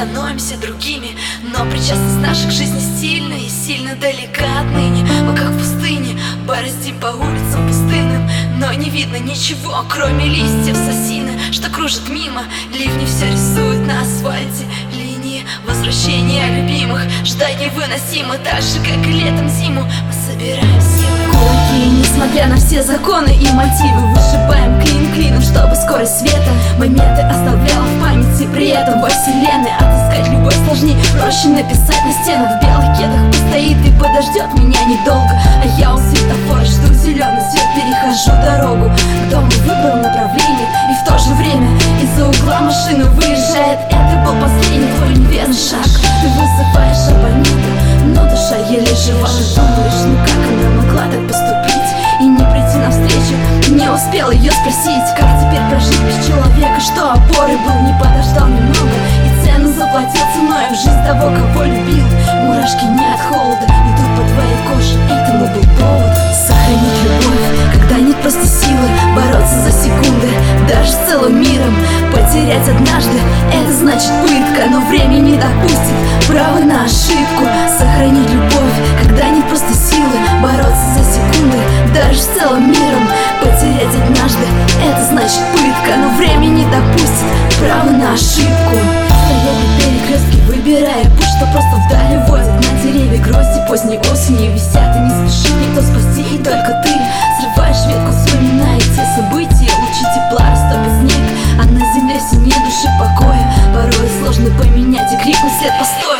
становимся другими, но причастность наших жизней сильна и сильно далека отныне. Мы как в пустыне, бороздим по улицам пустынным, но не видно ничего, кроме листьев сосины, что кружат мимо. Ливни все рисуют на асфальте линии возвращения любимых. Ждать невыносимо, так же, как и летом зиму. Мы собираем силы кулаки, несмотря на все законы и мотивы. Вышибаем клин клином, чтобы скорость света моменты оставляла в памяти. При этом во вселенной отыскать любовь сложнее, проще написать на стенах. В белых кедах постоит и подождет меня недолго, а я у светофора жду зеленый свет, перехожу дорогу к дому, выбрал направление, и в то же время из-за угла машина выезжает. Это был последний твой неверный шаг. Ты вызываешь абонента, но душа еле жива. Ты думаешь, ну как она могла так поступить и не прийти навстречу? Не успел ее спросить, как теперь прожить без человека, что опорой был, не подождал немного и цену заплатил ценой в жизнь того, кого любил. Мурашки не от холода идут по твоей коже, этому был повод. Сохранить любовь, когда нет просто силы бороться за секунды, даже с целым миром. Потерять однажды, это значит пытка, но время не допустит права на ошибку. Сохранить любовь, когда нет просто силы бороться за секунды, даже с целым миром. Потерять однажды, это значит пытка, но время не допустит права на ошибку. Стоять на перекрестке, выбирая путь, что просто вдали возят на деревья грозди поздней осенью. Висят и не спешит никто спасти, и только ты срываешь ветку, вспоминая те события. Лучи тепла растопят снег, а на земле все нет души покоя. Порой сложно поменять и крикнуть след постой.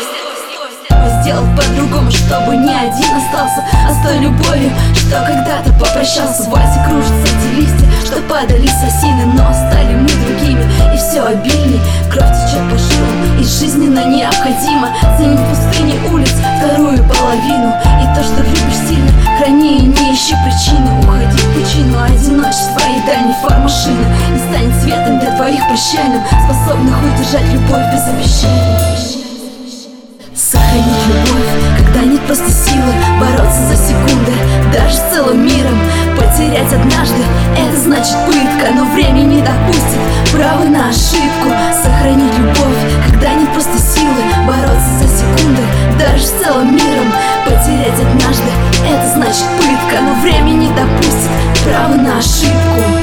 Сделал по-другому, чтобы ни один остался, а с той любовью, что когда-то попрощался. В вазе кружатся эти листья, что падали с осины, но стали мы другими, и все обильней. Кровь течет по жилам, и жизненно необходимо ценить в пустыне улиц вторую половину. И то, что любишь сильно, храни и не ищи причины. Уходи в пучину одиночества и дальней фар машины не станет светом для твоих прощальным, способных удержать любовь без обещаний. Сохранить любовь, когда нет просто силы бороться за секунды, даже с целым миром. Потерять однажды, это значит пытка, но время не допустит права на ошибку. Сохранить любовь, когда нет просто силы бороться за секунды, даже с целым миром. Потерять однажды, это значит пытка, но время не допустит права на ошибку.